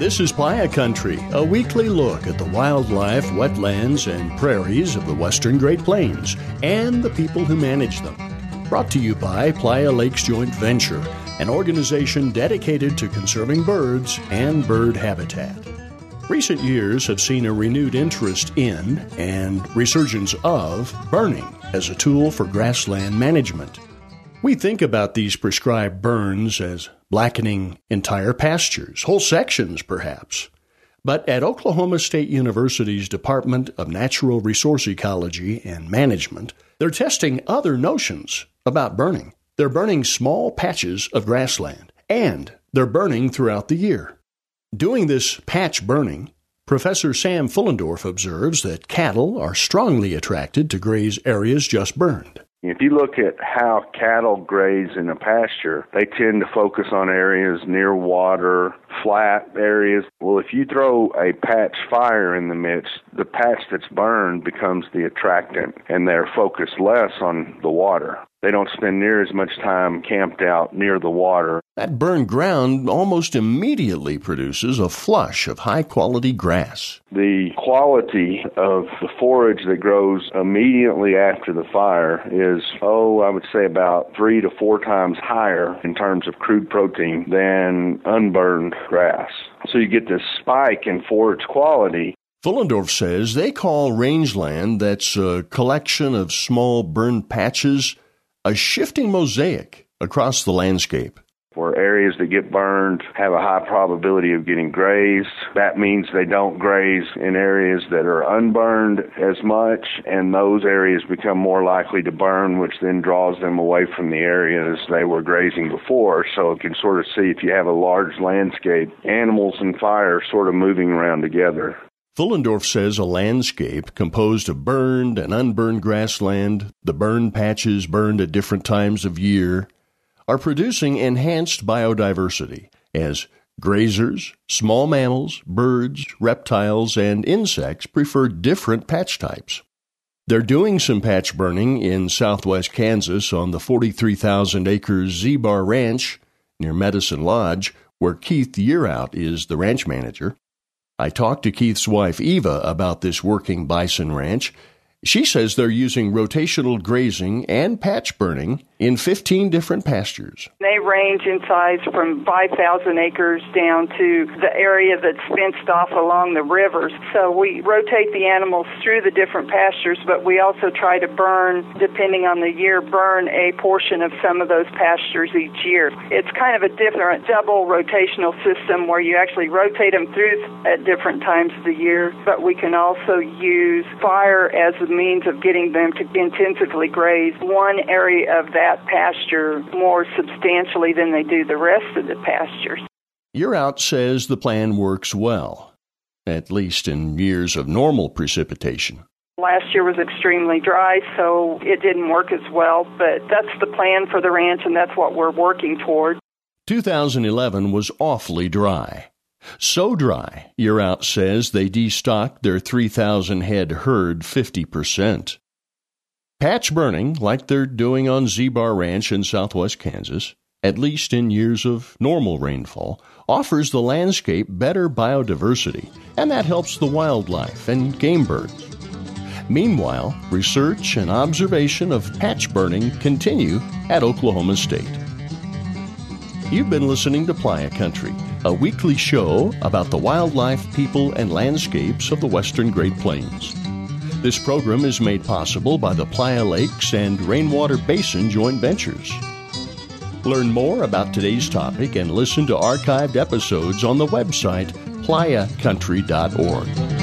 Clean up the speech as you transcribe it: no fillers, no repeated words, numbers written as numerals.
This is Playa Country, a weekly look at the wildlife, wetlands, and prairies of the western Great Plains and the people who manage them. Brought to you by Playa Lakes Joint Venture, an organization dedicated to conserving birds and bird habitat. Recent years have seen a renewed interest in and resurgence of burning as a tool for grassland management. We think about these prescribed burns as blackening entire pastures, whole sections perhaps. But at Oklahoma State University's Department of Natural Resource Ecology and Management, they're testing other notions about burning. They're burning small patches of grassland, and they're burning throughout the year. Doing this patch burning, Professor Sam Fullendorf observes that cattle are strongly attracted to graze areas just burned. If you look at how cattle graze in a pasture, they tend to focus on areas near water, flat areas. Well, if you throw a patch fire in the midst, the patch that's burned becomes the attractant, and they're focused less on the water. They don't spend near as much time camped out near the water. That burned ground almost immediately produces a flush of high-quality grass. The quality of the forage that grows immediately after the fire is, I would say about 3 to 4 times higher in terms of crude protein than unburned grass. So you get this spike in forage quality. Fullendorf says they call rangeland that's a collection of small burned patches a shifting mosaic across the landscape. Where areas that get burned have a high probability of getting grazed. That means they don't graze in areas that are unburned as much, and those areas become more likely to burn, which then draws them away from the areas they were grazing before. So you can sort of see, if you have a large landscape, animals and fire sort of moving around together. Fullendorf says a landscape composed of burned and unburned grassland, the burned patches burned at different times of year, are producing enhanced biodiversity as grazers, small mammals, birds, reptiles, and insects prefer different patch types. They're doing some patch burning in southwest Kansas on the 43,000-acre Z-Bar Ranch near Medicine Lodge, where Keith Yearout is the ranch manager. I talked to Keith's wife, Eva, about this working bison ranch. She says they're using rotational grazing and patch burning in 15 different pastures. They range in size from 5,000 acres down to the area that's fenced off along the rivers. So we rotate the animals through the different pastures, but we also try to burn, depending on the year, burn a portion of some of those pastures each year. It's kind of a different double rotational system where you actually rotate them through at different times of the year, but we can also use fire as a means of getting them to intensively graze one area of that pasture more substantially than they do the rest of the pastures. Yearout says the plan works well, at least in years of normal precipitation. Last year was extremely dry, so it didn't work as well, but that's the plan for the ranch, and that's what we're working toward. 2011 was awfully dry. So dry, Yearout says they destocked their 3,000-head herd 50%. Patch burning, like they're doing on Z-Bar Ranch in southwest Kansas, at least in years of normal rainfall, offers the landscape better biodiversity, and that helps the wildlife and game birds. Meanwhile, research and observation of patch burning continue at Oklahoma State. You've been listening to Playa Country, a weekly show about the wildlife, people, and landscapes of the western Great Plains. This program is made possible by the Playa Lakes and Rainwater Basin Joint Ventures. Learn more about today's topic and listen to archived episodes on the website playacountry.org.